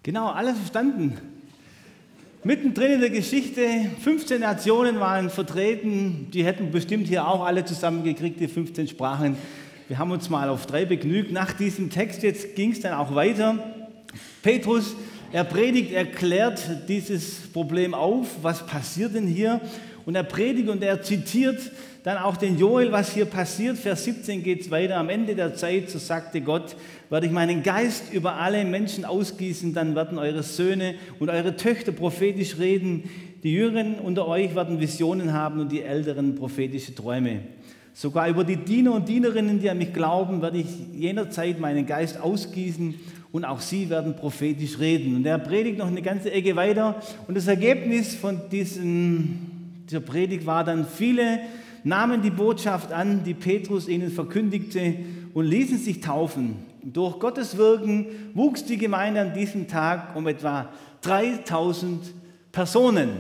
Genau, alles verstanden. Mittendrin in der Geschichte, 15 Nationen waren vertreten, die hätten bestimmt hier auch alle zusammengekriegt, die 15 Sprachen. Wir haben uns mal auf 3 begnügt. Nach diesem Text jetzt ging es dann auch weiter. Petrus, er predigt, er klärt dieses Problem auf, was passiert denn hier? Und er predigt und er zitiert dann auch den Joel, was hier passiert. Vers 17 geht es weiter. Am Ende der Zeit, so sagte Gott, werde ich meinen Geist über alle Menschen ausgießen, dann werden eure Söhne und eure Töchter prophetisch reden. Die Jüngeren unter euch werden Visionen haben und die Älteren prophetische Träume. Sogar über die Diener und Dienerinnen, die an mich glauben, werde ich jener Zeit meinen Geist ausgießen und auch sie werden prophetisch reden. Und er predigt noch eine ganze Ecke weiter. Und das Ergebnis von dieser Predigt war dann, viele nahmen die Botschaft an, die Petrus ihnen verkündigte und ließen sich taufen. Durch Gottes Wirken wuchs die Gemeinde an diesem Tag um etwa 3000 Personen.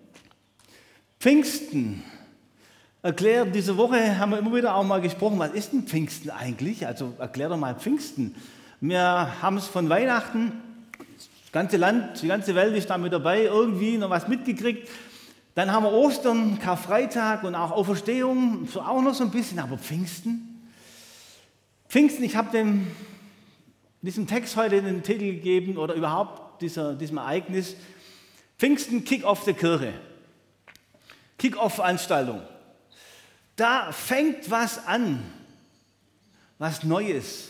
Pfingsten. Erklärt, diese Woche haben wir immer wieder auch mal gesprochen, was ist denn Pfingsten eigentlich? Also erklär doch mal Pfingsten. Wir haben es von Weihnachten, das ganze Land, die ganze Welt ist da mit dabei, irgendwie noch was mitgekriegt. Dann haben wir Ostern, Karfreitag und auch Auferstehung, so auch noch so ein bisschen, aber Pfingsten? Pfingsten, ich habe diesem Text heute den Titel gegeben oder überhaupt diesem Ereignis, Pfingsten, Kick-Off der Kirche, Kick-Off-Veranstaltung. Da fängt was an, was Neues.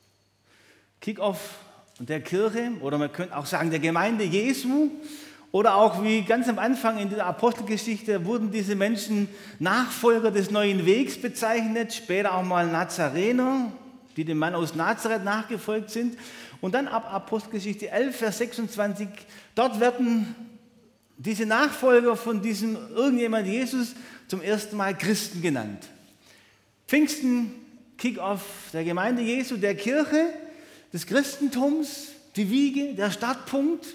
Kick-Off der Kirche oder man könnte auch sagen der Gemeinde Jesu oder auch wie ganz am Anfang in der Apostelgeschichte wurden diese Menschen Nachfolger des neuen Wegs bezeichnet, später auch mal Nazarener, die dem Mann aus Nazareth nachgefolgt sind. Und dann ab Apostelgeschichte 11, Vers 26, dort werden diese Nachfolger von diesem irgendjemand Jesus zum ersten Mal Christen genannt. Pfingsten, Kick-Off der Gemeinde Jesu, der Kirche, des Christentums, die Wiege, der Startpunkt,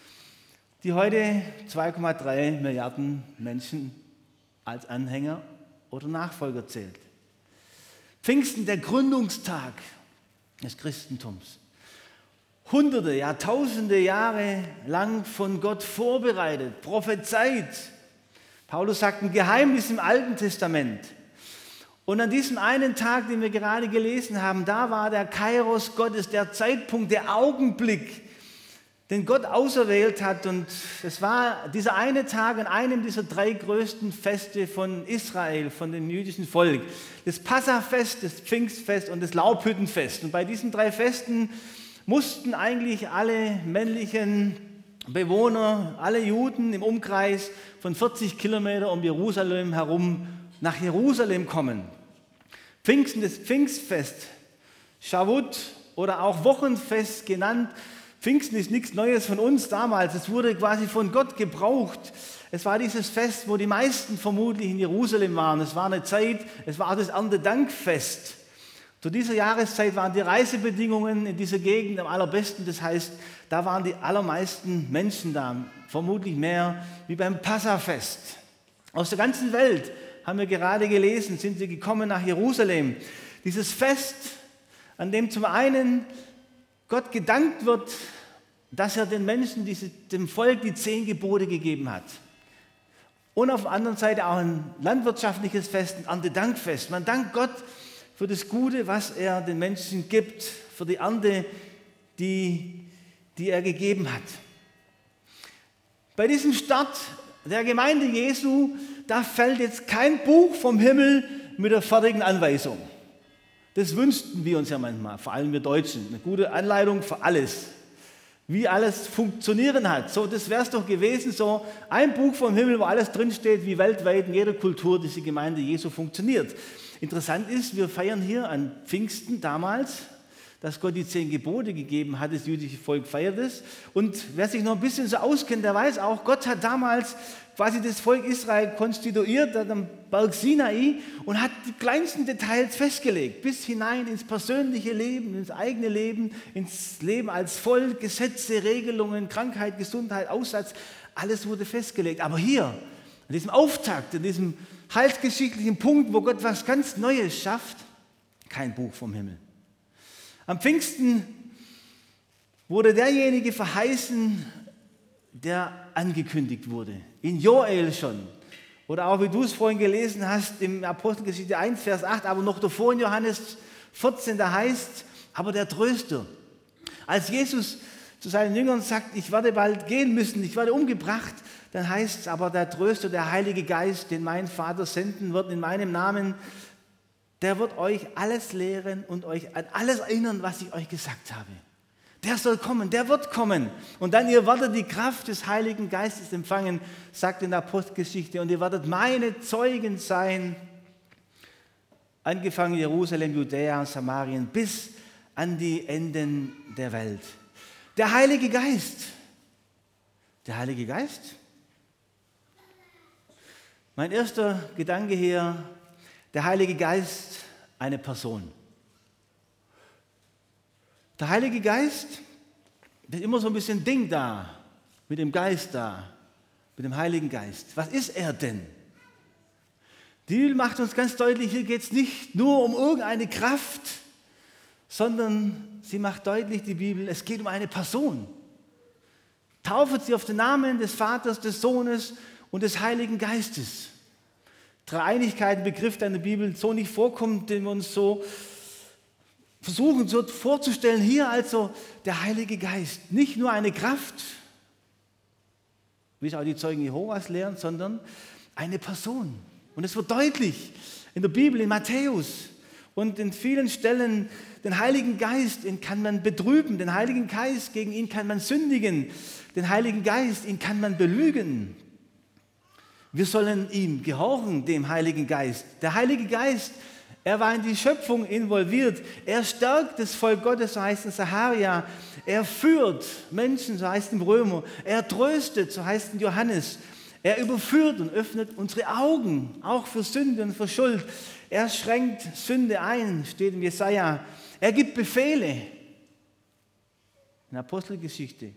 die heute 2,3 Milliarden Menschen als Anhänger oder Nachfolger zählt. Pfingsten, der Gründungstag des Christentums. Hunderte, Jahrtausende Jahre lang von Gott vorbereitet, prophezeit. Paulus sagt, ein Geheimnis im Alten Testament. Und an diesem einen Tag, den wir gerade gelesen haben, da war der Kairos Gottes, der Zeitpunkt, der Augenblick, den Gott auserwählt hat. Und es war dieser eine Tag an einem dieser 3 größten Feste von Israel, von dem jüdischen Volk. Das Passafest, das Pfingstfest und das Laubhüttenfest. Und bei diesen 3 Festen mussten eigentlich alle männlichen Bewohner, alle Juden im Umkreis von 40 Kilometer um Jerusalem herum nach Jerusalem kommen. Pfingsten, das Pfingstfest, Shavuot oder auch Wochenfest genannt. Pfingsten ist nichts Neues von uns damals, es wurde quasi von Gott gebraucht. Es war dieses Fest, wo die meisten vermutlich in Jerusalem waren. Es war eine Zeit, es war das Erntedankfest. Zu dieser Jahreszeit waren die Reisebedingungen in dieser Gegend am allerbesten. Das heißt, da waren die allermeisten Menschen da, vermutlich mehr wie beim Passafest. Aus der ganzen Welt, haben wir gerade gelesen, sind sie gekommen nach Jerusalem. Dieses Fest, an dem zum einen Gott gedankt wird, dass er den Menschen, dem Volk die 10 Gebote gegeben hat. Und auf der anderen Seite auch ein landwirtschaftliches Fest, ein Erntedankfest. Man dankt Gott für das Gute, was er den Menschen gibt, für die Ernte, die er gegeben hat. Bei diesem Start der Gemeinde Jesu, da fällt jetzt kein Buch vom Himmel mit der fertigen Anweisung. Das wünschten wir uns ja manchmal, vor allem wir Deutschen. Eine gute Anleitung für alles, wie alles funktionieren hat. So, das wäre es doch gewesen, so ein Buch vom Himmel, wo alles drinsteht, wie weltweit in jeder Kultur diese Gemeinde Jesu funktioniert. Interessant ist, wir feiern hier an Pfingsten damals, dass Gott die 10 Gebote gegeben hat, das jüdische Volk feiert es. Und wer sich noch ein bisschen so auskennt, der weiß auch, Gott hat damals quasi das Volk Israel konstituiert am Berg Sinai und hat die kleinsten Details festgelegt, bis hinein ins persönliche Leben, ins eigene Leben, ins Leben als Volk, Gesetze, Regelungen, Krankheit, Gesundheit, Aussatz, alles wurde festgelegt. Aber hier, an diesem Auftakt, an diesem heilsgeschichtlichen Punkt, wo Gott was ganz Neues schafft, kein Buch vom Himmel. Am Pfingsten wurde derjenige verheißen, der angekündigt wurde. In Joel schon. Oder auch wie du es vorhin gelesen hast, im Apostelgeschichte 1, Vers 8, aber noch davor in Johannes 14, da heißt, aber der Tröster. Als Jesus zu seinen Jüngern sagt, ich werde bald gehen müssen, ich werde umgebracht, dann heißt es aber der Tröster, der Heilige Geist, den mein Vater senden wird in meinem Namen, der wird euch alles lehren und euch an alles erinnern, was ich euch gesagt habe. Der soll kommen, der wird kommen. Und dann ihr werdet die Kraft des Heiligen Geistes empfangen, sagt in der Apostelgeschichte, und ihr werdet meine Zeugen sein, angefangen Jerusalem, Judäa und Samarien, bis an die Enden der Welt. Der Heilige Geist. Der Heilige Geist? Mein erster Gedanke hier, der Heilige Geist, eine Person. Der Heilige Geist, da ist immer so ein bisschen Ding da, mit dem Geist da, mit dem Heiligen Geist. Was ist er denn? Die Bibel macht uns ganz deutlich, hier geht es nicht nur um irgendeine Kraft, sondern sie macht deutlich, die Bibel, es geht um eine Person. Taufet sie auf den Namen des Vaters, des Sohnes und des Heiligen Geistes. Dreieinigkeit, ein Begriff, der in der Bibel so nicht vorkommt, den wir uns so versuchen so vorzustellen, hier also der Heilige Geist. Nicht nur eine Kraft, wie es auch die Zeugen Jehovas lehren, sondern eine Person. Und es wird deutlich in der Bibel, in Matthäus und in vielen Stellen, den Heiligen Geist, den kann man betrüben, den Heiligen Geist, gegen ihn kann man sündigen, den Heiligen Geist, ihn kann man belügen. Wir sollen ihm gehorchen, dem Heiligen Geist. Der Heilige Geist, er war in die Schöpfung involviert. Er stärkt das Volk Gottes, so heißt es in Sacharja. Er führt Menschen, so heißt es im Römer. Er tröstet, so heißt es in Johannes. Er überführt und öffnet unsere Augen, auch für Sünde und für Schuld. Er schränkt Sünde ein, steht im Jesaja. Er gibt Befehle. In der Apostelgeschichte.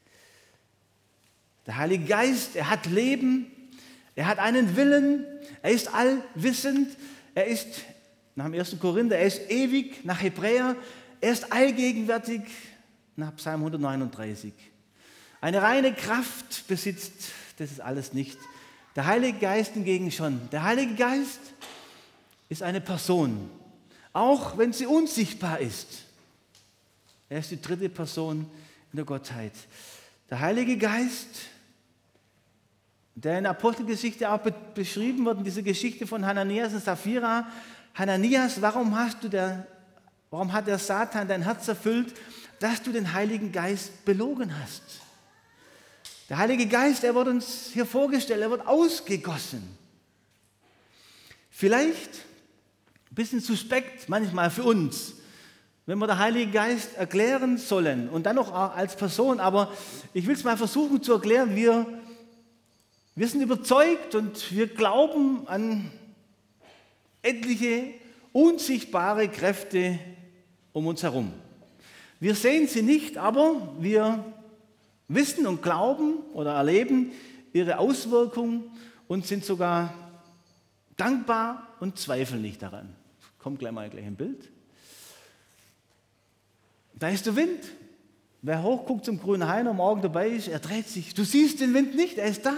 Der Heilige Geist, er hat Leben, er hat einen Willen, er ist allwissend, er ist nach dem 1. Korinther, er ist ewig, nach Hebräer, er ist allgegenwärtig, nach Psalm 139. Eine reine Kraft besitzt, das ist alles nicht. Der Heilige Geist hingegen schon. Der Heilige Geist ist eine Person, auch wenn sie unsichtbar ist. Er ist die dritte Person in der Gottheit. Der Heilige Geist, der in der Apostelgeschichte auch beschrieben wird, in dieser Geschichte von Hananias und Sapphira. Hananias, warum hat der Satan dein Herz erfüllt, dass du den Heiligen Geist belogen hast? Der Heilige Geist, er wird uns hier vorgestellt, er wird ausgegossen. Vielleicht ein bisschen suspekt manchmal für uns, wenn wir den Heiligen Geist erklären sollen und dann noch als Person, aber ich will es mal versuchen zu erklären. Wir sind überzeugt und wir glauben an etliche unsichtbare Kräfte um uns herum. Wir sehen sie nicht, aber wir wissen und glauben oder erleben ihre Auswirkungen und sind sogar dankbar und zweifeln nicht daran. Kommt gleich ein Bild. Da ist der Wind. Wer hochguckt zum grünen Hain am Morgen dabei ist, er dreht sich. Du siehst den Wind nicht, er ist da.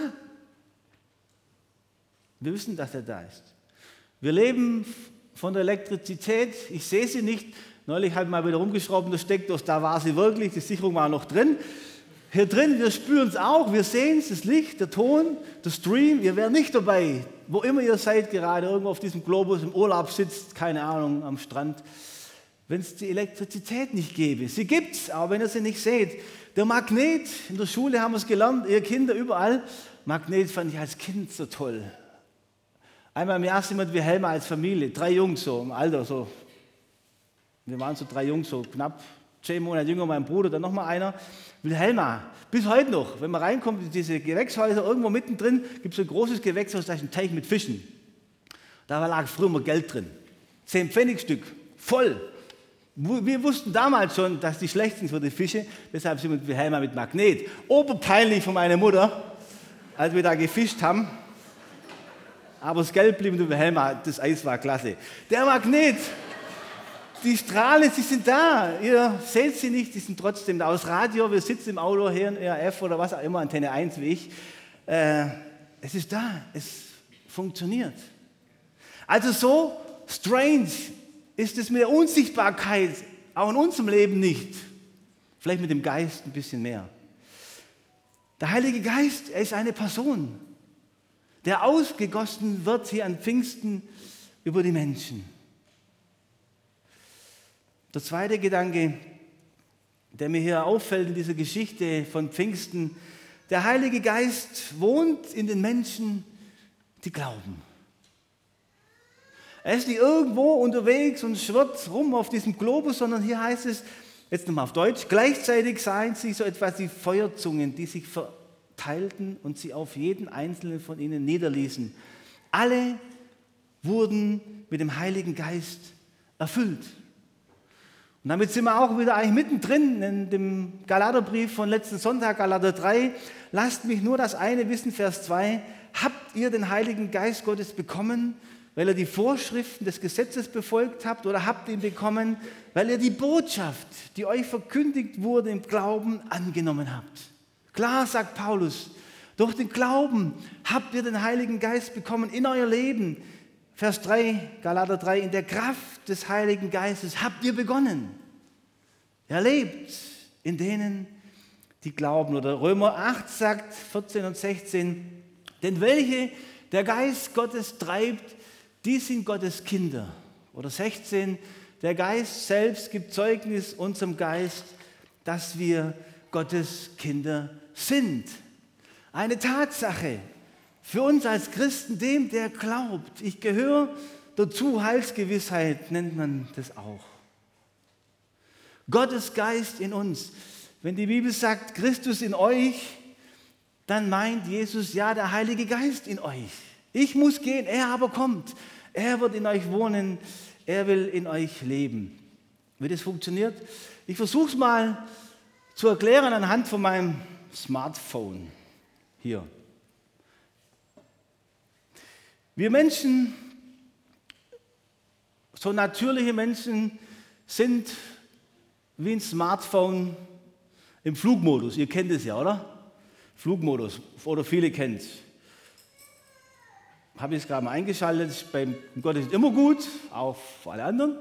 Wir wissen, dass er da ist. Wir leben von der Elektrizität. Ich sehe sie nicht. Neulich habe ich mal wieder rumgeschraubt in der Steckdose, da war sie wirklich, die Sicherung war noch drin. Hier drin, wir spüren es auch, wir sehen es, das Licht, der Ton, der Stream. Ihr wärt nicht dabei, wo immer ihr seid, gerade irgendwo auf diesem Globus im Urlaub sitzt, keine Ahnung, am Strand, wenn es die Elektrizität nicht gäbe. Sie gibt es, aber wenn ihr sie nicht seht. Der Magnet, in der Schule haben wir es gelernt, ihr Kinder überall. Magnet fand ich als Kind so toll. Einmal im Jahr sind wir Wilhelma als Familie, 3 Jungs so im Alter. So. Wir waren so 3 Jungs, so knapp 10 Monate jünger, mein Bruder, dann nochmal einer. Wilhelma, bis heute noch, wenn man reinkommt in diese Gewächshäuser, irgendwo mittendrin gibt es so ein großes Gewächshaus, da ist ein Teich mit Fischen. Da lag früher mal Geld drin. 10 Pfennigstück, voll. Wir wussten damals schon, dass die schlecht sind für die Fische, deshalb sind wir mit Wilhelma mit Magnet. Oberpeinlich von meiner Mutter, als wir da gefischt haben. Aber das Geld blieb in der Wilhelma, das Eis war klasse. Der Magnet, die Strahlen, sie sind da. Ihr seht sie nicht, die sind trotzdem da. Aus Radio, wir sitzen im Auto hier in ERF oder was auch immer, Antenne 1 wie ich. Es ist da, es funktioniert. Also so strange ist es mit der Unsichtbarkeit auch in unserem Leben nicht. Vielleicht mit dem Geist ein bisschen mehr. Der Heilige Geist, er ist eine Person, der ausgegossen wird hier an Pfingsten über die Menschen. Der zweite Gedanke, der mir hier auffällt in dieser Geschichte von Pfingsten, der Heilige Geist wohnt in den Menschen, die glauben. Er ist nicht irgendwo unterwegs und schwirrt rum auf diesem Globus, sondern hier heißt es, jetzt nochmal auf Deutsch, gleichzeitig seien sie so etwas wie Feuerzungen, die sich verteilten und sie auf jeden einzelnen von ihnen niederließen. Alle wurden mit dem Heiligen Geist erfüllt. Und damit sind wir auch wieder eigentlich mittendrin in dem Galaterbrief von letzten Sonntag, Galater 3. Lasst mich nur das eine wissen, Vers 2. Habt ihr den Heiligen Geist Gottes bekommen, weil ihr die Vorschriften des Gesetzes befolgt habt, oder habt ihr ihn bekommen, weil ihr die Botschaft, die euch verkündigt wurde, im Glauben angenommen habt? Klar, sagt Paulus, durch den Glauben habt ihr den Heiligen Geist bekommen in euer Leben. Vers 3, Galater 3, in der Kraft des Heiligen Geistes habt ihr begonnen. Er lebt in denen, die glauben. Oder Römer 8 sagt, 14 und 16, denn welche der Geist Gottes treibt, die sind Gottes Kinder. Oder 16, der Geist selbst gibt Zeugnis unserem Geist, dass wir Gottes Kinder sind. Eine Tatsache. Für uns als Christen, dem, der glaubt, ich gehöre dazu, Heilsgewissheit nennt man das auch. Gottes Geist in uns. Wenn die Bibel sagt, Christus in euch, dann meint Jesus, ja, der Heilige Geist in euch. Ich muss gehen, er aber kommt. Er wird in euch wohnen, er will in euch leben. Wie das funktioniert? Ich versuche es mal zu erklären anhand von meinem Smartphone hier. Wir Menschen, so natürliche Menschen, sind wie ein Smartphone im Flugmodus. Ihr kennt es ja, oder? Flugmodus, oder viele kennen es. Habe ich es gerade mal eingeschaltet, ist beim Gottesdienst immer gut, auch für alle anderen.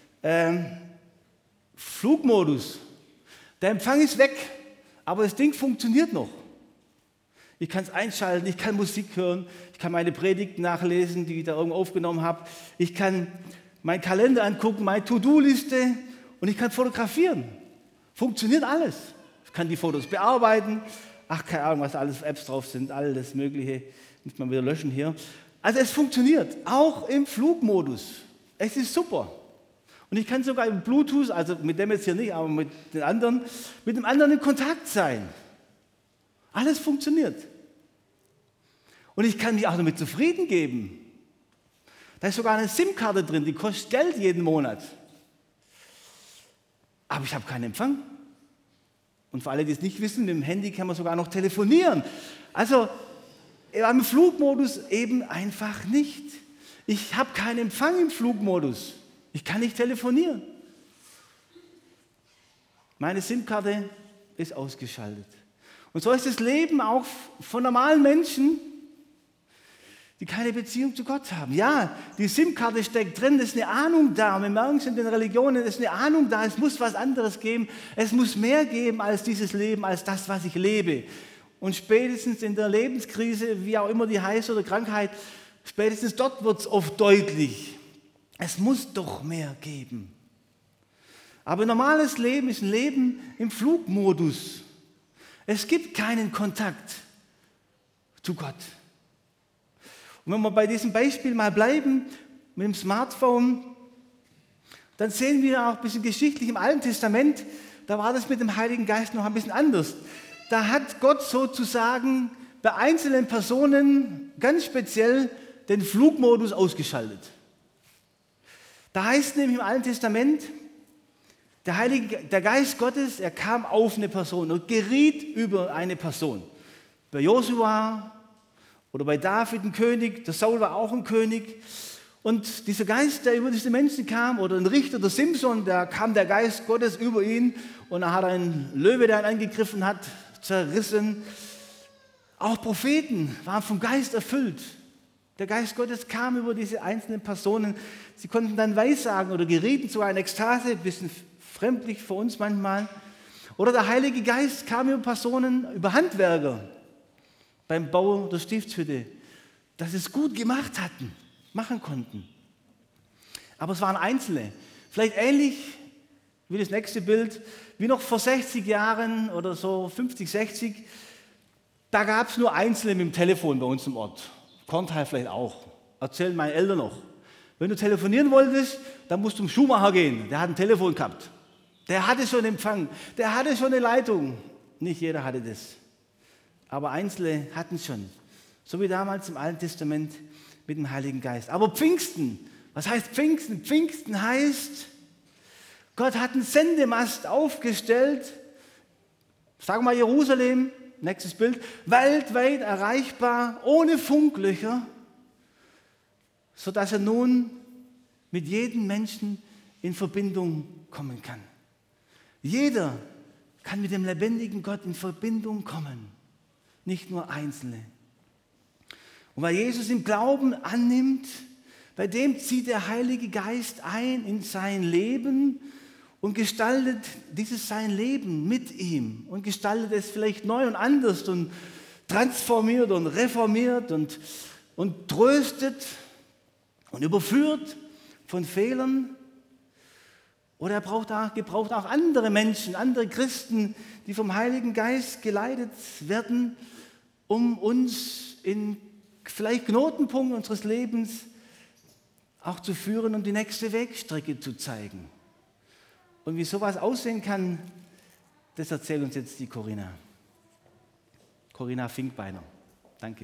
Flugmodus, der Empfang ist weg, aber das Ding funktioniert noch. Ich kann es einschalten, ich kann Musik hören, ich kann meine Predigt nachlesen, die ich da irgendwo aufgenommen habe. Ich kann meinen Kalender angucken, meine To-Do-Liste und ich kann fotografieren. Funktioniert alles. Ich kann die Fotos bearbeiten. Ach, keine Ahnung, was da alles Apps drauf sind, alles Mögliche. Muss man wieder löschen hier. Also es funktioniert, auch im Flugmodus. Es ist super. Und ich kann sogar im Bluetooth, also mit dem jetzt hier nicht, aber mit dem anderen in Kontakt sein. Alles funktioniert. Und ich kann mich auch damit zufrieden geben. Da ist sogar eine SIM-Karte drin, die kostet Geld jeden Monat. Aber ich habe keinen Empfang. Und für alle, die es nicht wissen, mit dem Handy kann man sogar noch telefonieren. Also im Flugmodus eben einfach nicht. Ich habe keinen Empfang im Flugmodus. Ich kann nicht telefonieren. Meine SIM-Karte ist ausgeschaltet. Und so ist das Leben auch von normalen Menschen, die keine Beziehung zu Gott haben. Ja, die SIM-Karte steckt drin, es ist eine Ahnung da. Und wir merken es in den Religionen, es ist eine Ahnung da, es muss was anderes geben. Es muss mehr geben als dieses Leben, als das, was ich lebe. Und spätestens in der Lebenskrise, wie auch immer die heißt, oder Krankheit, spätestens dort wird es oft deutlich. Es muss doch mehr geben. Aber ein normales Leben ist ein Leben im Flugmodus. Es gibt keinen Kontakt zu Gott. Und wenn wir bei diesem Beispiel mal bleiben, mit dem Smartphone, dann sehen wir auch ein bisschen geschichtlich im Alten Testament, da war das mit dem Heiligen Geist noch ein bisschen anders. Da hat Gott sozusagen bei einzelnen Personen ganz speziell den Flugmodus ausgeschaltet. Da heißt nämlich im Alten Testament, der Geist Gottes, er kam auf eine Person und geriet über eine Person. Bei Josua oder bei David ein König, der Saul war auch ein König. Und dieser Geist, der über diese Menschen kam, oder ein Richter, der Simson, da kam der Geist Gottes über ihn und da hat er einen Löwe, der ihn angegriffen hat, zerrissen. Auch Propheten waren vom Geist erfüllt. Der Geist Gottes kam über diese einzelnen Personen. Sie konnten dann Weissagen oder gerieten zu einer Ekstase, ein bisschen fremdlich für uns manchmal. Oder der Heilige Geist kam über Personen, über Handwerker beim Bau der Stiftshütte, dass sie es gut machen konnten. Aber es waren Einzelne. Vielleicht ähnlich wie das nächste Bild, wie noch vor 60 Jahren oder so 50, 60, da gab es nur Einzelne mit dem Telefon bei uns im Ort. Korntal vielleicht auch. Erzählen meine Eltern noch. Wenn du telefonieren wolltest, dann musst du zum Schuhmacher gehen. Der hat ein Telefon gehabt. Der hatte schon Empfang. Der hatte schon eine Leitung. Nicht jeder hatte das. Aber Einzelne hatten es schon. So wie damals im Alten Testament mit dem Heiligen Geist. Aber Pfingsten, was heißt Pfingsten? Pfingsten heißt, Gott hat einen Sendemast aufgestellt. Sagen wir mal Jerusalem, nächstes Bild, weltweit erreichbar, ohne Funklöcher, sodass er nun mit jedem Menschen in Verbindung kommen kann. Jeder kann mit dem lebendigen Gott in Verbindung kommen, nicht nur Einzelne. Und weil Jesus im Glauben annimmt, bei dem zieht der Heilige Geist ein in sein Leben und gestaltet dieses sein Leben mit ihm und gestaltet es vielleicht neu und anders und transformiert und reformiert und tröstet und überführt von Fehlern. Oder er gebraucht auch andere Menschen, andere Christen, die vom Heiligen Geist geleitet werden, um uns in vielleicht Knotenpunkten unseres Lebens auch zu führen und die nächste Wegstrecke zu zeigen. Und wie sowas aussehen kann, das erzählt uns jetzt die Corinna. Corinna Finkbeiner. Danke.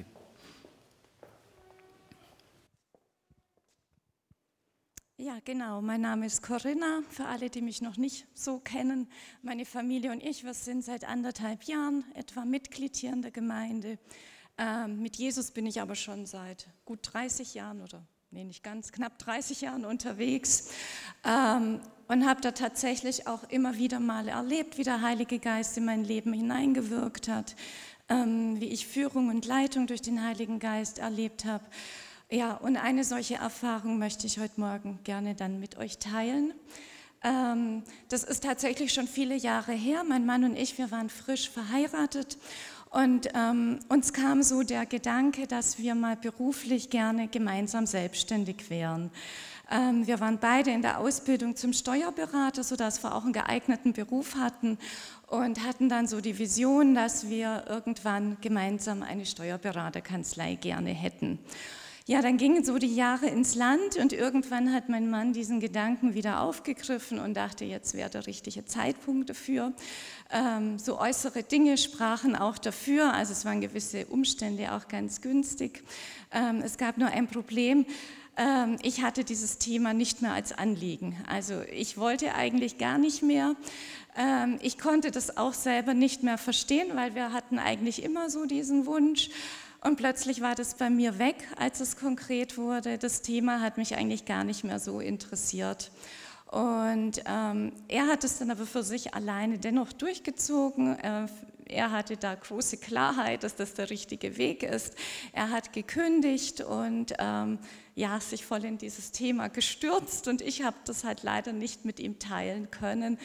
Ja, genau. Mein Name ist Corinna. Für alle, die mich noch nicht so kennen, meine Familie und ich, wir sind seit 1,5 Jahren etwa Mitglied hier in der Gemeinde. Mit Jesus bin ich aber schon seit gut 30 Jahren oder nicht ganz, knapp 30 Jahren unterwegs und habe da tatsächlich auch immer wieder mal erlebt, wie der Heilige Geist in mein Leben hineingewirkt hat, wie ich Führung und Leitung durch den Heiligen Geist erlebt habe. Ja, und eine solche Erfahrung möchte ich heute Morgen gerne dann mit euch teilen. Das ist tatsächlich schon viele Jahre her. Mein Mann und ich, wir waren frisch verheiratet. Und uns kam so der Gedanke, dass wir mal beruflich gerne gemeinsam selbstständig wären. Wir waren beide in der Ausbildung zum Steuerberater, sodass wir auch einen geeigneten Beruf hatten und hatten dann so die Vision, dass wir irgendwann gemeinsam eine Steuerberaterkanzlei gerne hätten. Ja, dann gingen so die Jahre ins Land und irgendwann hat mein Mann diesen Gedanken wieder aufgegriffen und dachte, jetzt wäre der richtige Zeitpunkt dafür. So äußere Dinge sprachen auch dafür, also es waren gewisse Umstände auch ganz günstig. Es gab nur ein Problem. Ich hatte dieses Thema nicht mehr als Anliegen. Also ich wollte eigentlich gar nicht mehr. Ich konnte das auch selber nicht mehr verstehen, weil wir hatten eigentlich immer so diesen Wunsch. Und plötzlich war das bei mir weg, als es konkret wurde. Das Thema hat mich eigentlich gar nicht mehr so interessiert. Und er hat es dann aber für sich alleine dennoch durchgezogen. Er hatte da große Klarheit, dass das der richtige Weg ist. Er hat gekündigt und sich voll in dieses Thema gestürzt und ich habe das halt leider nicht mit ihm teilen können.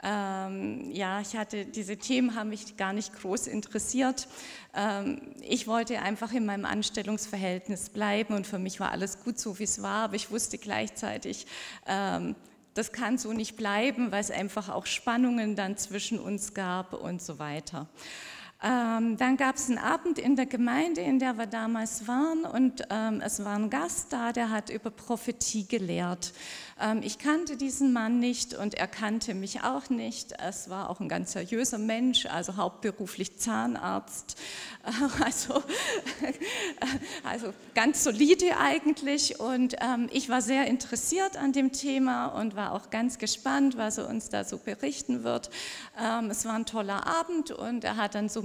Diese Themen haben mich gar nicht groß interessiert. Ich wollte einfach in meinem Anstellungsverhältnis bleiben und für mich war alles gut so, wie es war, aber ich wusste gleichzeitig, das kann so nicht bleiben, weil es einfach auch Spannungen dann zwischen uns gab und so weiter. Dann gab es einen Abend in der Gemeinde, in der wir damals waren und es war ein Gast da, der hat über Prophetie gelehrt. Ich kannte diesen Mann nicht und er kannte mich auch nicht. Es war auch ein ganz seriöser Mensch, also hauptberuflich Zahnarzt, also ganz solide eigentlich und ich war sehr interessiert an dem Thema und war auch ganz gespannt, was er uns da so berichten wird. Es war ein toller Abend und er hat dann so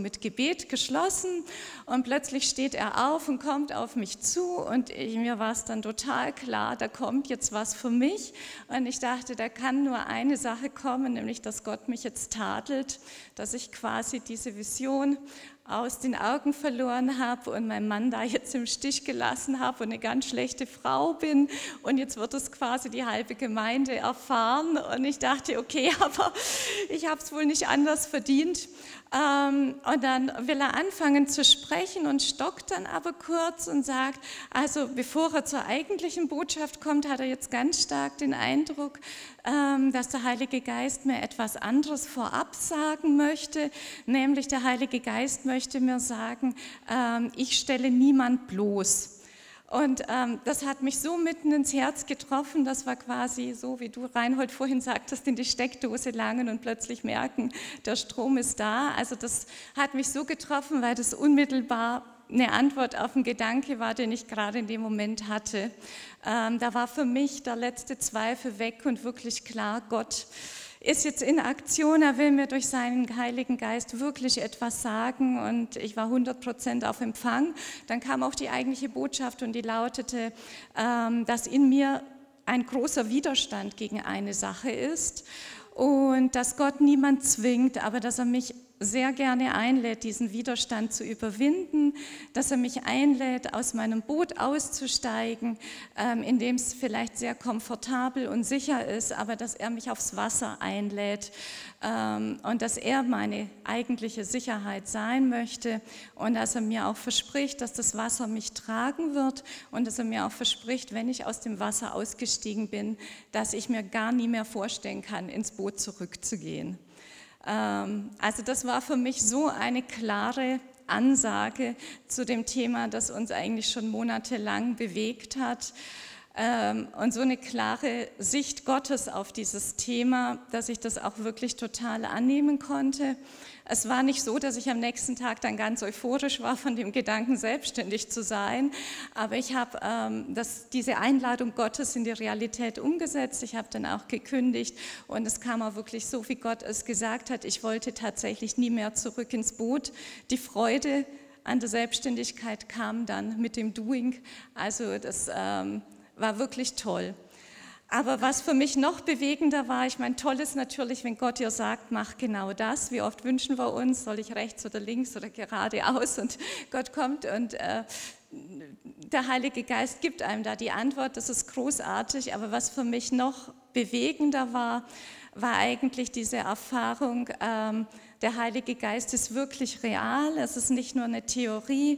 mit Gebet geschlossen und plötzlich steht er auf und kommt auf mich zu und mir war es dann total klar, da kommt jetzt was für mich und ich dachte, da kann nur eine Sache kommen, nämlich dass Gott mich jetzt tadelt, dass ich quasi diese Vision aus den Augen verloren habe und meinen Mann da jetzt im Stich gelassen habe und eine ganz schlechte Frau bin und jetzt wird es quasi die halbe Gemeinde erfahren und ich dachte, okay, aber ich habe es wohl nicht anders verdient. Und dann will er anfangen zu sprechen und stockt dann aber kurz und sagt, also bevor er zur eigentlichen Botschaft kommt, hat er jetzt ganz stark den Eindruck, dass der Heilige Geist mir etwas anderes vorab sagen möchte, nämlich der Heilige Geist möchte mir sagen, ich stelle niemand bloß. Und das hat mich so mitten ins Herz getroffen, das war quasi so, wie du, Reinhold, vorhin sagtest, in die Steckdose langen und plötzlich merken, der Strom ist da. Also das hat mich so getroffen, weil das unmittelbar eine Antwort auf einen Gedanke war, den ich gerade in dem Moment hatte. Da war für mich der letzte Zweifel weg und wirklich klar, Gott ist jetzt in Aktion, er will mir durch seinen Heiligen Geist wirklich etwas sagen und ich war 100% auf Empfang. Dann kam auch die eigentliche Botschaft und die lautete, dass in mir ein großer Widerstand gegen eine Sache ist und dass Gott niemand zwingt, aber dass er mich sehr gerne einlädt, diesen Widerstand zu überwinden, dass er mich einlädt, aus meinem Boot auszusteigen, in dem es vielleicht sehr komfortabel und sicher ist, aber dass er mich aufs Wasser einlädt und dass er meine eigentliche Sicherheit sein möchte und dass er mir auch verspricht, dass das Wasser mich tragen wird und dass er mir auch verspricht, wenn ich aus dem Wasser ausgestiegen bin, dass ich mir gar nie mehr vorstellen kann, ins Boot zurückzugehen. Also das war für mich so eine klare Ansage zu dem Thema, das uns eigentlich schon monatelang bewegt hat und so eine klare Sicht Gottes auf dieses Thema, dass ich das auch wirklich total annehmen konnte. Es war nicht so, dass ich am nächsten Tag dann ganz euphorisch war von dem Gedanken, selbstständig zu sein, aber ich habe diese Einladung Gottes in die Realität umgesetzt. Ich habe dann auch gekündigt und es kam auch wirklich so, wie Gott es gesagt hat. Ich wollte tatsächlich nie mehr zurück ins Boot. Die Freude an der Selbstständigkeit kam dann mit dem Doing. Also das war wirklich toll. Aber was für mich noch bewegender war, ich meine, toll ist natürlich, wenn Gott dir sagt, mach genau das. Wie oft wünschen wir uns, soll ich rechts oder links oder geradeaus? Und Gott kommt und der Heilige Geist gibt einem da die Antwort, das ist großartig. Aber was für mich noch bewegender war, war eigentlich diese Erfahrung, der Heilige Geist ist wirklich real, es ist nicht nur eine Theorie.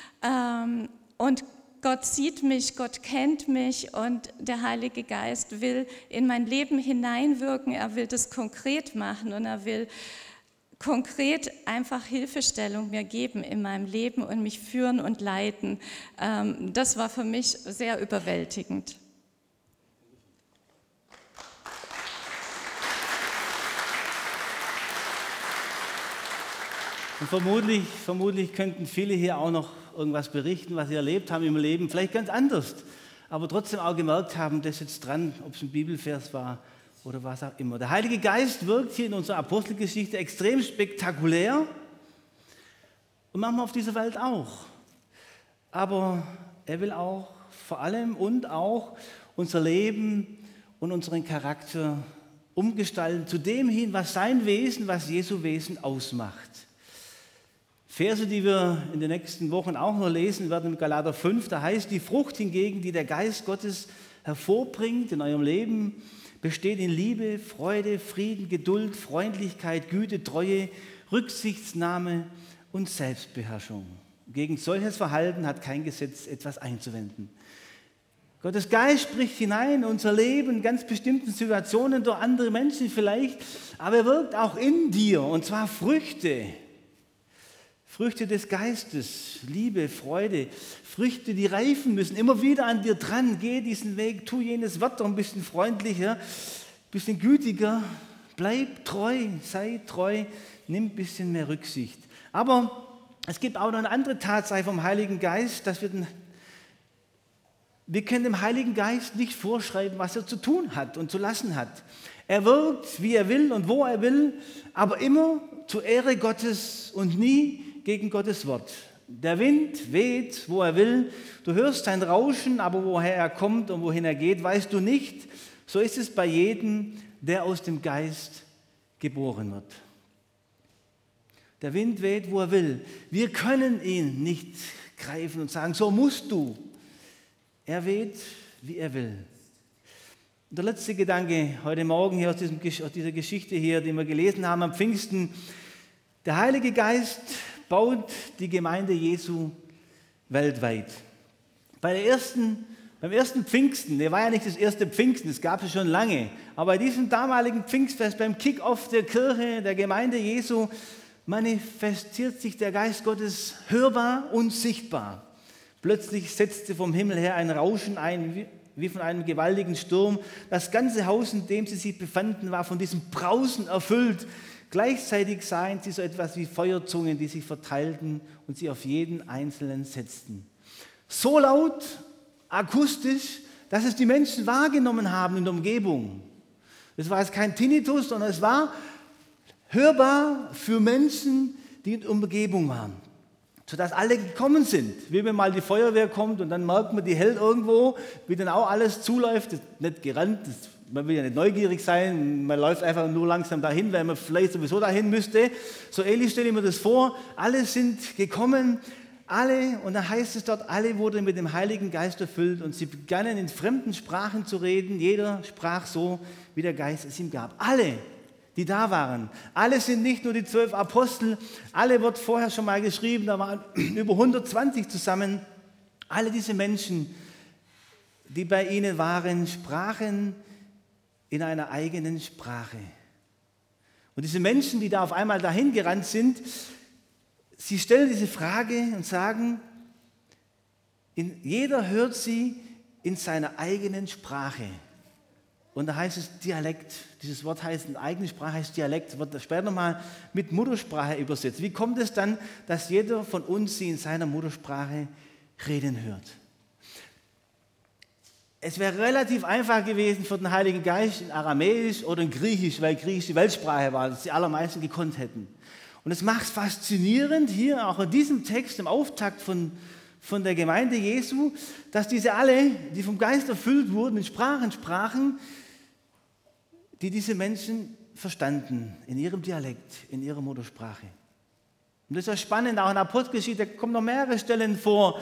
Und Gott sieht mich, Gott kennt mich und der Heilige Geist will in mein Leben hineinwirken, er will das konkret machen und er will konkret einfach Hilfestellung mir geben in meinem Leben und mich führen und leiten. Das war für mich sehr überwältigend. Und vermutlich könnten viele hier auch noch irgendwas berichten, was sie erlebt haben im Leben, vielleicht ganz anders, aber trotzdem auch gemerkt haben, das ist jetzt dran, ob es ein Bibelvers war oder was auch immer. Der Heilige Geist wirkt hier in unserer Apostelgeschichte extrem spektakulär und manchmal auf dieser Welt auch. Aber er will auch vor allem und auch unser Leben und unseren Charakter umgestalten zu dem hin, was sein Wesen, was Jesu Wesen ausmacht. Verse, die wir in den nächsten Wochen auch noch lesen werden, in Galater 5, da heißt, die Frucht hingegen, die der Geist Gottes hervorbringt in eurem Leben, besteht in Liebe, Freude, Frieden, Geduld, Freundlichkeit, Güte, Treue, Rücksichtsnahme und Selbstbeherrschung. Gegen solches Verhalten hat kein Gesetz etwas einzuwenden. Gottes Geist spricht hinein in unser Leben, in ganz bestimmten Situationen durch andere Menschen vielleicht, aber er wirkt auch in dir, und zwar Früchte des Geistes, Liebe, Freude, Früchte, die reifen müssen, immer wieder an dir dran, geh diesen Weg, tu jenes, werd doch ein bisschen freundlicher, ein bisschen gütiger, bleib treu, sei treu, nimm ein bisschen mehr Rücksicht. Aber es gibt auch noch eine andere Tatsache vom Heiligen Geist, dass wir wir können dem Heiligen Geist nicht vorschreiben, was er zu tun hat und zu lassen hat. Er wirkt, wie er will und wo er will, aber immer zur Ehre Gottes und nie gegen Gottes Wort. Der Wind weht, wo er will. Du hörst sein Rauschen, aber woher er kommt und wohin er geht, weißt du nicht. So ist es bei jedem, der aus dem Geist geboren wird. Der Wind weht, wo er will. Wir können ihn nicht greifen und sagen, so musst du. Er weht, wie er will. Und der letzte Gedanke heute Morgen hier aus dieser Geschichte hier, die wir gelesen haben am Pfingsten. Der Heilige Geist baut die Gemeinde Jesu weltweit. Beim ersten Pfingsten, der war ja nicht das erste Pfingsten, das gab es schon lange, aber bei diesem damaligen Pfingstfest, beim Kick-off der Kirche, der Gemeinde Jesu, manifestiert sich der Geist Gottes hörbar und sichtbar. Plötzlich setzte vom Himmel her ein Rauschen ein, wie von einem gewaltigen Sturm. Das ganze Haus, in dem sie sich befanden, war von diesem Brausen erfüllt. Gleichzeitig sahen sie so etwas wie Feuerzungen, die sich verteilten und sie auf jeden Einzelnen setzten. So laut, akustisch, dass es die Menschen wahrgenommen haben in der Umgebung. Es war jetzt kein Tinnitus, sondern es war hörbar für Menschen, die in der Umgebung waren. Sodass alle gekommen sind. Wie wenn mal die Feuerwehr kommt und dann merkt man, die hält irgendwo, wie dann auch alles zuläuft. Das ist nicht gerannt, man will ja nicht neugierig sein, man läuft einfach nur langsam dahin, weil man vielleicht sowieso dahin müsste. So ähnlich stelle ich mir das vor. Alle sind gekommen, alle, und da heißt es dort, alle wurden mit dem Heiligen Geist erfüllt und sie begannen in fremden Sprachen zu reden. Jeder sprach so, wie der Geist es ihm gab. Alle, die da waren. Alle sind nicht nur die 12 Apostel, alle wird vorher schon mal geschrieben, da waren über 120 zusammen. Alle diese Menschen, die bei ihnen waren, sprachen in einer eigenen Sprache. Und diese Menschen, die da auf einmal dahin gerannt sind, sie stellen diese Frage und sagen, jeder hört sie in seiner eigenen Sprache. Und da heißt es Dialekt. Dieses Wort heißt, in eigener Sprache heißt Dialekt, wird später nochmal mit Muttersprache übersetzt. Wie kommt es dann, dass jeder von uns sie in seiner Muttersprache reden hört? Es wäre relativ einfach gewesen für den Heiligen Geist in Aramäisch oder in Griechisch, weil Griechisch die Weltsprache war, dass die allermeisten gekonnt hätten. Und es macht es faszinierend hier, auch in diesem Text, im Auftakt von der Gemeinde Jesu, dass diese alle, die vom Geist erfüllt wurden, in Sprachen sprachen, die diese Menschen verstanden, in ihrem Dialekt, in ihrer Muttersprache. Und das ist ja spannend, auch in der Apostelgeschichte, da kommen noch mehrere Stellen vor.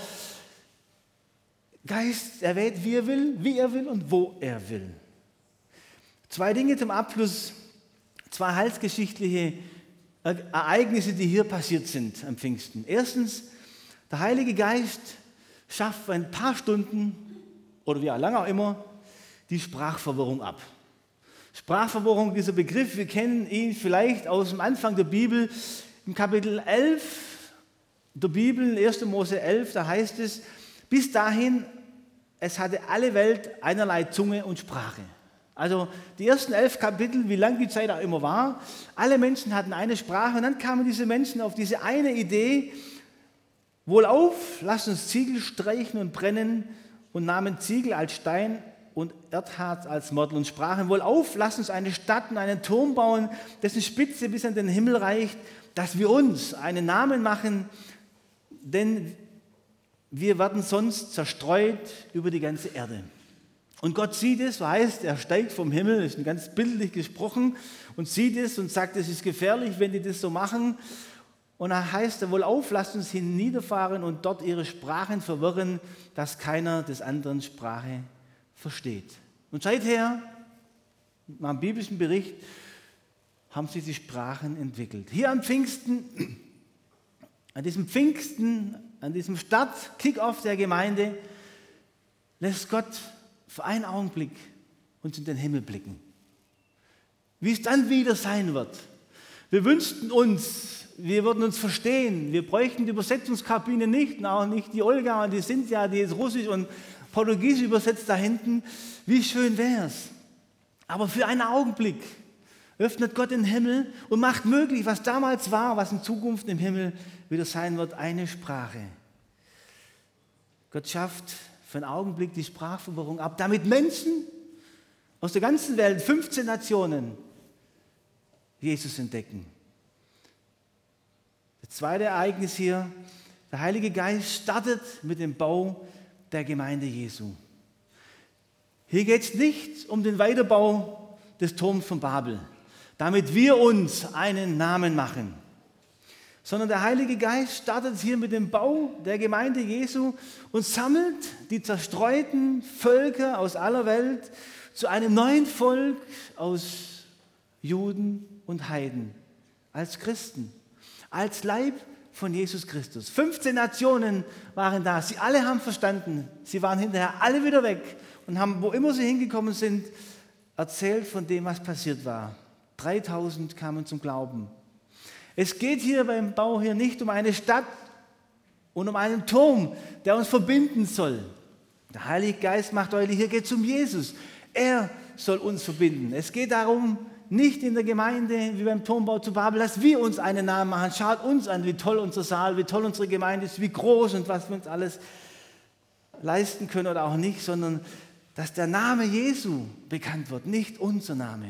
Geist, er wählt, wie er will und wo er will. 2 Dinge zum Abschluss, 2 heilsgeschichtliche Ereignisse, die hier passiert sind am Pfingsten. Erstens, der Heilige Geist schafft ein paar Stunden oder wie lange auch immer die Sprachverwirrung ab. Sprachverwirrung, dieser Begriff, wir kennen ihn vielleicht aus dem Anfang der Bibel. Im Kapitel 11 der Bibel, 1. Mose 11, da heißt es, bis dahin, es hatte alle Welt einerlei Zunge und Sprache. Also die ersten 11 Kapitel, wie lang die Zeit auch immer war, alle Menschen hatten eine Sprache und dann kamen diese Menschen auf diese eine Idee, wohlauf, lasst uns Ziegel streichen und brennen und nahmen Ziegel als Stein und Erdharz als Mörtel und sprachen, wohlauf, lasst uns eine Stadt und einen Turm bauen, dessen Spitze bis an den Himmel reicht, dass wir uns einen Namen machen, denn wir werden sonst zerstreut über die ganze Erde. Und Gott sieht es, so heißt, er steigt vom Himmel, das ist ganz bildlich gesprochen, und sieht es und sagt, es ist gefährlich, wenn die das so machen. Und da heißt er, wohlauf, lasst uns hinniederfahren und dort ihre Sprachen verwirren, dass keiner des anderen Sprache versteht. Und seither, nach dem biblischen Bericht, haben sich die Sprachen entwickelt. Hier am Pfingsten, an diesem Start, Kick-off der Gemeinde, lässt Gott für einen Augenblick uns in den Himmel blicken. Wie es dann wieder sein wird. Wir wünschten uns, wir würden uns verstehen, wir bräuchten die Übersetzungskabine nicht, auch nicht die Olga und die Cynthia, die jetzt Russisch und Portugiesisch übersetzt da hinten. Wie schön wäre es. Aber für einen Augenblick öffnet Gott den Himmel und macht möglich, was damals war, was in Zukunft im Himmel wieder sein wird, eine Sprache. Gott schafft für einen Augenblick die Sprachverwirrung ab, damit Menschen aus der ganzen Welt, 15 Nationen, Jesus entdecken. Das zweite Ereignis hier, der Heilige Geist startet mit dem Bau der Gemeinde Jesu. Hier geht es nicht um den Weiterbau des Turms von Babel, damit wir uns einen Namen machen, sondern der Heilige Geist startet hier mit dem Bau der Gemeinde Jesu und sammelt die zerstreuten Völker aus aller Welt zu einem neuen Volk aus Juden und Heiden, als Christen, als Leib von Jesus Christus. 15 Nationen waren da, sie alle haben verstanden, sie waren hinterher alle wieder weg und haben, wo immer sie hingekommen sind, erzählt von dem, was passiert war. 3000 kamen zum Glauben. Es geht hier beim Bau hier nicht um eine Stadt und um einen Turm, der uns verbinden soll. Der Heilige Geist macht deutlich, hier geht es um Jesus. Er soll uns verbinden. Es geht darum, nicht in der Gemeinde, wie beim Turmbau zu Babel, dass wir uns einen Namen machen. Schaut uns an, wie toll unser Saal, wie toll unsere Gemeinde ist, wie groß und was wir uns alles leisten können oder auch nicht, sondern dass der Name Jesu bekannt wird, nicht unser Name.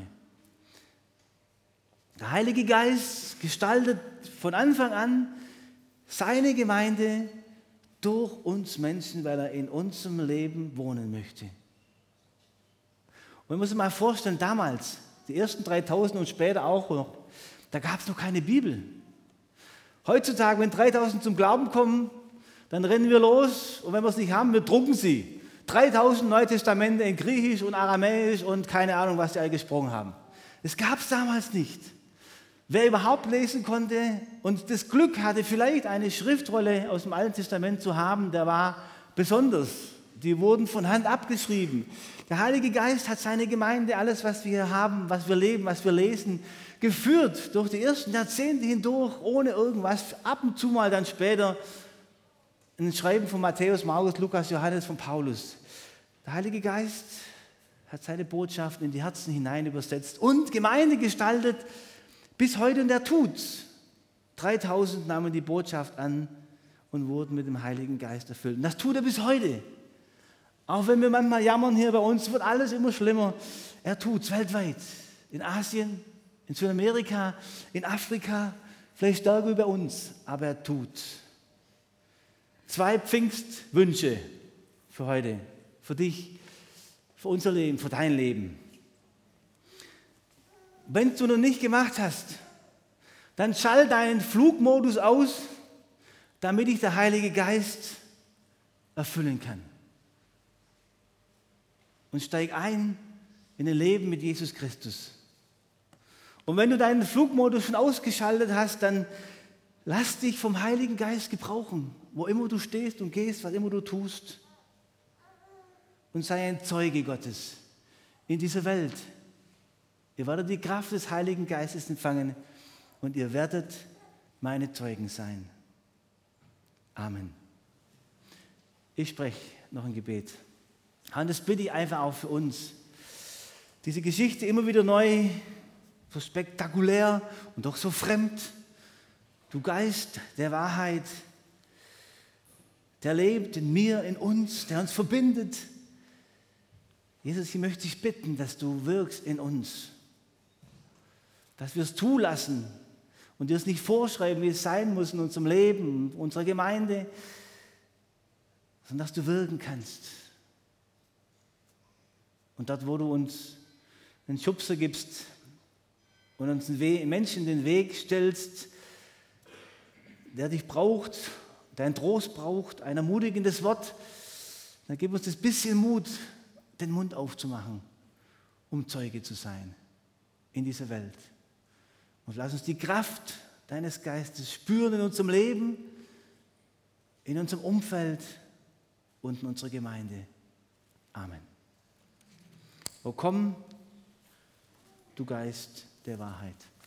Der Heilige Geist gestaltet von Anfang an seine Gemeinde durch uns Menschen, weil er in unserem Leben wohnen möchte. Und man muss sich mal vorstellen, damals, die ersten 3000 und später auch noch, da gab es noch keine Bibel. Heutzutage, wenn 3000 zum Glauben kommen, dann rennen wir los und wenn wir es nicht haben, wir drucken sie. 3000 Neue Testamente in Griechisch und Aramäisch und keine Ahnung, was die alle gesprochen haben. Das gab es damals nicht. Wer überhaupt lesen konnte und das Glück hatte, vielleicht eine Schriftrolle aus dem Alten Testament zu haben, der war besonders. Die wurden von Hand abgeschrieben. Der Heilige Geist hat seine Gemeinde, alles, was wir haben, was wir leben, was wir lesen, geführt durch die ersten Jahrzehnte hindurch, ohne irgendwas. Ab und zu mal dann später ein Schreiben von Matthäus, Markus, Lukas, Johannes, von Paulus. Der Heilige Geist hat seine Botschaften in die Herzen hinein übersetzt und Gemeinde gestaltet bis heute, und er tut's. 3000 nahmen die Botschaft an und wurden mit dem Heiligen Geist erfüllt. Und das tut er bis heute. Auch wenn wir manchmal jammern hier bei uns, wird alles immer schlimmer. Er tut's weltweit. In Asien, in Südamerika, in Afrika, vielleicht stärker wie bei uns, aber er tut's. 2 Pfingstwünsche für heute, für dich, für unser Leben, für dein Leben. Wenn du noch nicht gemacht hast, dann schalt deinen Flugmodus aus, damit dich der Heilige Geist erfüllen kann. Und steig ein in ein Leben mit Jesus Christus. Und wenn du deinen Flugmodus schon ausgeschaltet hast, dann lass dich vom Heiligen Geist gebrauchen, wo immer du stehst und gehst, was immer du tust. Und sei ein Zeuge Gottes in dieser Welt. Ihr werdet die Kraft des Heiligen Geistes empfangen und ihr werdet meine Zeugen sein. Amen. Ich spreche noch ein Gebet. Und das bitte ich einfach auch für uns. Diese Geschichte immer wieder neu, so spektakulär und doch so fremd. Du Geist der Wahrheit, der lebt in mir, in uns, der uns verbindet. Jesus, ich möchte dich bitten, dass du wirkst in uns. Dass wir es zulassen und dir es nicht vorschreiben, wie es sein muss in unserem Leben, in unserer Gemeinde, sondern dass du wirken kannst. Und dort, wo du uns einen Schubser gibst und uns einen Menschen den Weg stellst, der dich braucht, der einen Trost braucht, ein ermutigendes Wort, dann gib uns das bisschen Mut, den Mund aufzumachen, um Zeuge zu sein in dieser Welt. Und lass uns die Kraft deines Geistes spüren in unserem Leben, in unserem Umfeld und in unserer Gemeinde. Amen. O komm, du Geist der Wahrheit.